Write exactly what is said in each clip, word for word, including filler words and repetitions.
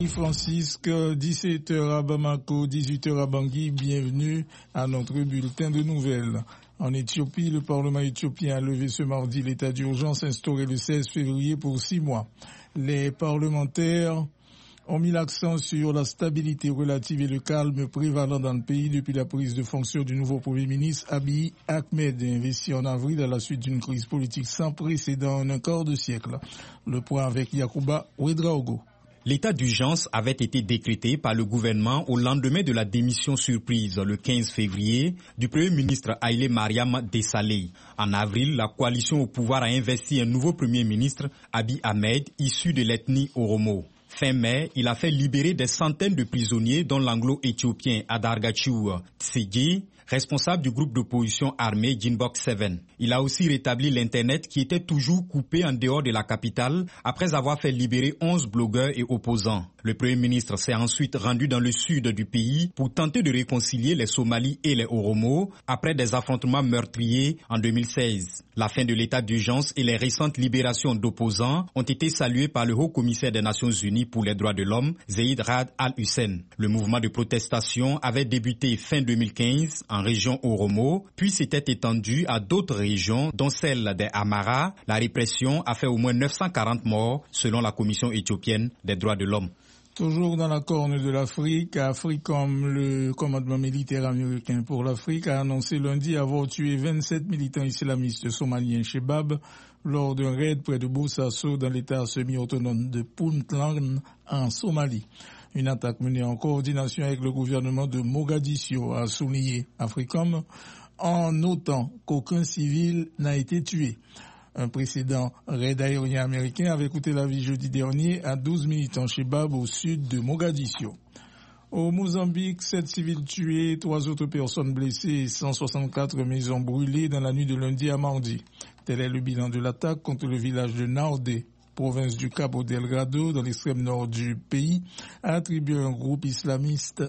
Francisque, dix-sept heures à Bamako, dix-huit heures à Bangui, bienvenue à notre bulletin de nouvelles. En Éthiopie, le Parlement éthiopien a levé ce mardi l'état d'urgence instauré le seize février pour six mois. Les parlementaires ont mis l'accent sur la stabilité relative et le calme prévalant dans le pays depuis la prise de fonction du nouveau Premier ministre Abiy Ahmed, investi en avril à la suite d'une crise politique sans précédent en un quart de siècle. Le point avec Yacouba Ouedraogo. L'état d'urgence avait été décrété par le gouvernement au lendemain de la démission surprise le quinze février du Premier ministre Haïlé Mariam Desalegn. En avril, la coalition au pouvoir a investi un nouveau Premier ministre, Abiy Ahmed, issu de l'ethnie Oromo. Fin mai, il a fait libérer des centaines de prisonniers dont l'anglo-éthiopien Adargachew Tsege, responsable du groupe d'opposition armée Jinbok sept. Il a aussi rétabli l'Internet qui était toujours coupé en dehors de la capitale après avoir fait libérer onze blogueurs et opposants. Le Premier ministre s'est ensuite rendu dans le sud du pays pour tenter de réconcilier les Somalis et les Oromo après des affrontements meurtriers en deux mille seize. La fin de l'état d'urgence et les récentes libérations d'opposants ont été saluées par le haut-commissaire des Nations Unies pour les droits de l'homme, Zeid Ra'ad al-Hussein. Le mouvement de protestation avait débuté fin deux mille quinze en région Oromo, puis s'était étendu à d'autres régions, dont celle des Amara. La répression a fait au moins neuf cent quarante morts, selon la Commission éthiopienne des droits de l'homme. Toujours dans la corne de l'Afrique, Africom, le commandement militaire américain pour l'Afrique, a annoncé lundi avoir tué vingt-sept militants islamistes somaliens Shebab lors d'un raid près de Bosaso dans l'état semi-autonome de Puntland en Somalie. Une attaque menée en coordination avec le gouvernement de Mogadiscio, a souligné Africom, en notant qu'aucun civil n'a été tué. Un précédent raid aérien américain avait coûté la vie jeudi dernier à douze militants Shebab au sud de Mogadiscio. Au Mozambique, sept civils tués, trois autres personnes blessées et cent soixante-quatre maisons brûlées dans la nuit de lundi à mardi. Tel est le bilan de l'attaque contre le village de Naordé, province du Cabo Delgado, dans l'extrême nord du pays, a attribué un groupe islamiste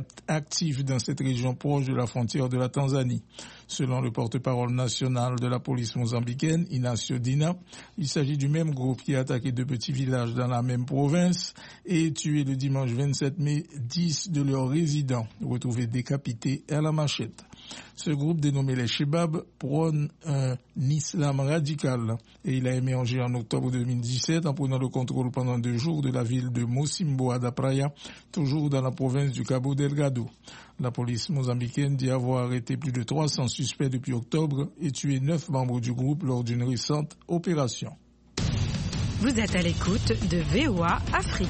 actif dans cette région proche de la frontière de la Tanzanie. Selon le porte-parole national de la police mozambicaine, Inacio Dina, il s'agit du même groupe qui a attaqué deux petits villages dans la même province et tué le dimanche vingt-sept mai dix de leurs résidents, retrouvés décapités à la machette. Ce groupe, dénommé les Shebab, prône un islam radical et il a émergé en octobre deux mille dix-sept en prenant le contrôle pendant deux jours de la ville de Mocimboa da Praia, toujours dans la province du Cabo Delgado. La police mozambicaine dit avoir arrêté plus de trois cents suspects depuis octobre et tué neuf membres du groupe lors d'une récente opération. Vous êtes à l'écoute de V O A Afrique.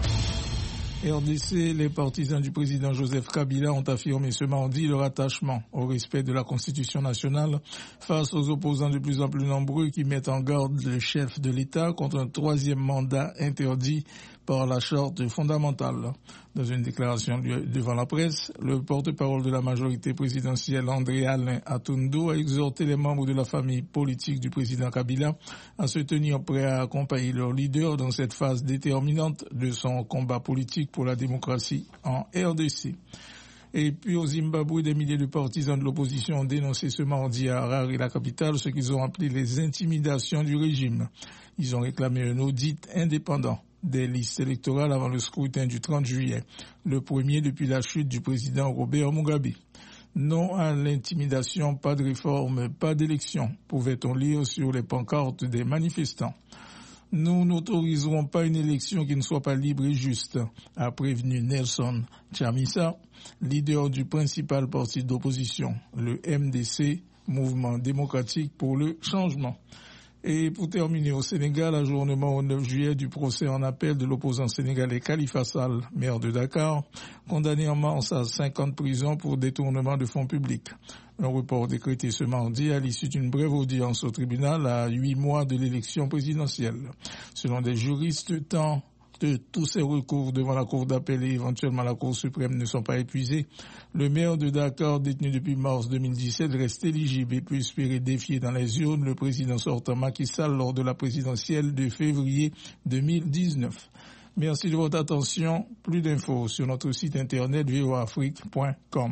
R D C, les partisans du président Joseph Kabila ont affirmé ce mardi leur attachement au respect de la Constitution nationale face aux opposants de plus en plus nombreux qui mettent en garde le chef de l'État contre un troisième mandat interdit par la charte fondamentale. Dans une déclaration devant la presse, le porte-parole de la majorité présidentielle, André Alain Atundo, a exhorté les membres de la famille politique du président Kabila à se tenir prêts à accompagner leur leader dans cette phase déterminante de son combat politique pour la démocratie en R D C. Et puis au Zimbabwe, des milliers de partisans de l'opposition ont dénoncé ce mardi à Harare, la capitale, ce qu'ils ont appelé les intimidations du régime. Ils ont réclamé un audit indépendant des listes électorales avant le scrutin du trente juillet, le premier depuis la chute du président Robert Mugabe. Non à l'intimidation, pas de réforme, pas d'élection, pouvait-on lire sur les pancartes des manifestants. Nous n'autoriserons pas une élection qui ne soit pas libre et juste, a prévenu Nelson Chamisa, leader du principal parti d'opposition, le M D C, Mouvement démocratique pour le changement. Et pour terminer, au Sénégal, ajournement au neuf juillet du procès en appel de l'opposant sénégalais Khalifa Sall, maire de Dakar, condamné en mars à cinq ans de prison pour détournement de fonds publics. Un report décrété ce mardi à l'issue d'une brève audience au tribunal à huit mois de l'élection présidentielle. Selon des juristes, tant de tous ces recours devant la Cour d'appel et éventuellement la Cour suprême ne sont pas épuisés, le maire de Dakar, détenu depuis mars deux mille dix-sept, reste éligible et peut espérer défier dans les urnes le président sortant Macky Sall lors de la présidentielle de février deux mille dix-neuf. Merci de votre attention. Plus d'infos sur notre site internet v o a afrique point com.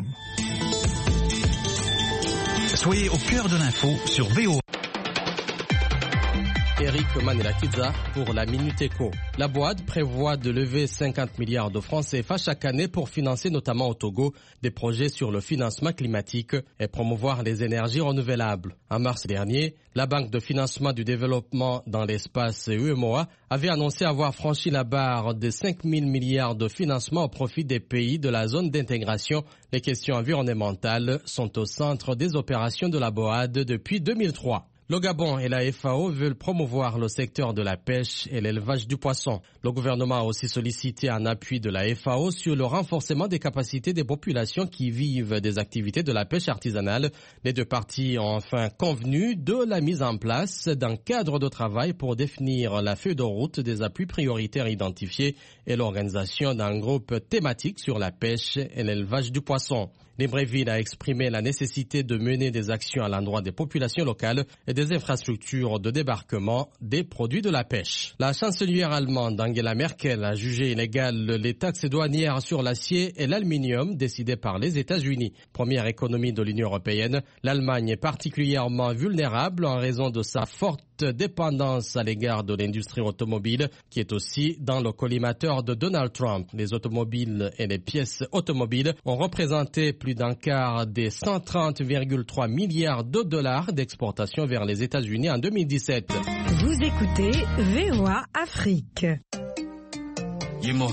Soyez au cœur de l'info sur V O A. Eric Manelakiza pour la Minute Éco. La B O A D prévoit de lever cinquante milliards de francs C F A chaque année pour financer notamment au Togo des projets sur le financement climatique et promouvoir les énergies renouvelables. En mars dernier, la Banque de financement du développement dans l'espace U M O A avait annoncé avoir franchi la barre des cinq mille milliards de financement au profit des pays de la zone d'intégration. Les questions environnementales sont au centre des opérations de la B O A D depuis deux mille trois. Le Gabon et la F A O veulent promouvoir le secteur de la pêche et l'élevage du poisson. Le gouvernement a aussi sollicité un appui de la F A O sur le renforcement des capacités des populations qui vivent des activités de la pêche artisanale. Les deux parties ont enfin convenu de la mise en place d'un cadre de travail pour définir la feuille de route des appuis prioritaires identifiés et l'organisation d'un groupe thématique sur la pêche et l'élevage du poisson. Libreville a exprimé la nécessité de mener des actions à l'endroit des populations locales et des infrastructures de débarquement des produits de la pêche. La chancelière allemande Angela Merkel a jugé illégales les taxes douanières sur l'acier et l'aluminium décidées par les États-Unis. Première économie de l'Union européenne, l'Allemagne est particulièrement vulnérable en raison de sa forte dépendance à l'égard de l'industrie automobile qui est aussi dans le collimateur de Donald Trump. Les automobiles et les pièces automobiles ont représenté plus d'un quart des cent trente virgule trois milliards de dollars d'exportation vers les États-Unis en deux mille dix-sept. Vous écoutez V O A Afrique. Yemo.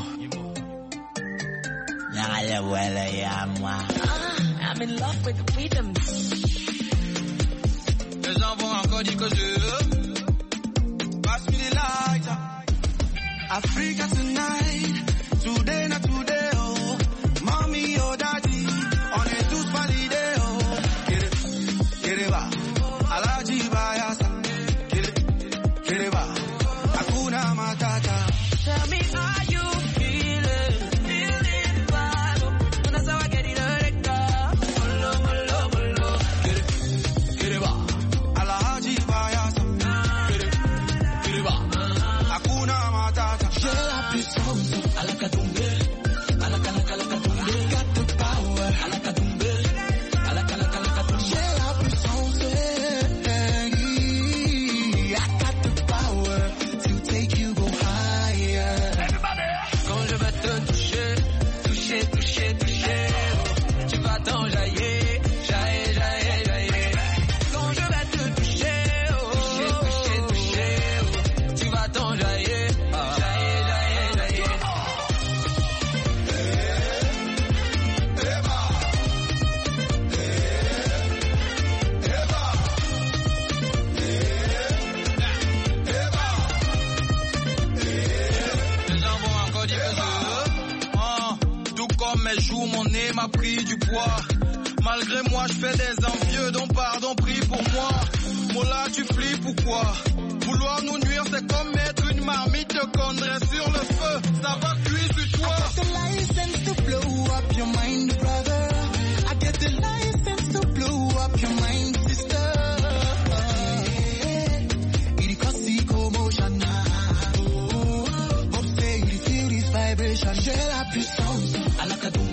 I'm in love with the freedom. Les gens vont encore dire que je pass me the light. Africa tonight, today not today, oh. Mommy, oh daddy, on est tous validés, oh. Get it, get it ba, Alaji Bayasa. Get it, get it ba, Hakuna Matata. Tell me how you feeling, feeling bad. When I saw I get it, let go. Molo, molo, molo. Get it, get it ba. M'a pris du poids. Malgré moi, je fais des envieux, donc pardon, prie pour moi. Mola, tu flippes ou quoi? Vouloir nous nuire, c'est comme mettre une marmite de conneries sur le feu. Ça va cuire sur toi. I get the license to blow up your mind, brother. I get the license to blow up your mind, sister. Il così commotion. Hope say you feel this vibration. J'ai la puissance. À la cadoumbe.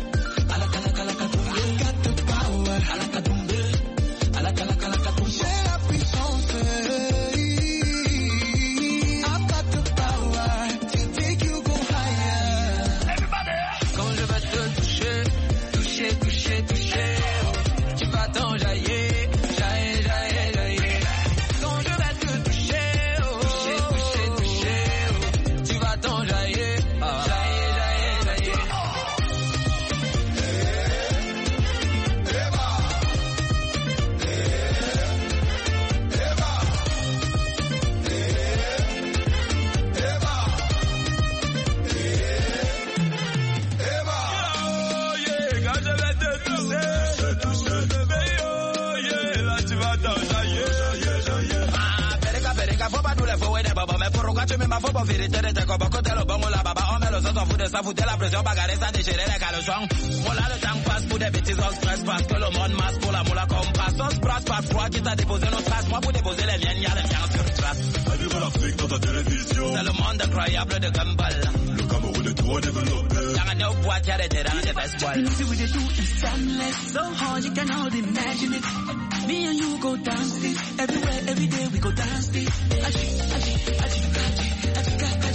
Ça foutait la pression, bagarre, ça déchirait les caleçons. Voilà, le temps passe pour des bêtises, on stress parce que le monde masse pour la moula comme passe. On se brasse pas froid, qui t'a déposé nos traces. Moi, pour déposer les miennes, y'a les miens sur une trace. Vivre l'Afrique dans ta télévision. C'est le monde incroyable de Gumball. Le Cameroun est trop développé. Y'a un néo boîte, y'a des terrains, des festivals. The things we do is endless, so hard you can hardly imagine it. Me and you go dance it everywhere, every day we go dance it. Aji, aji, aji, aji, aji, aji.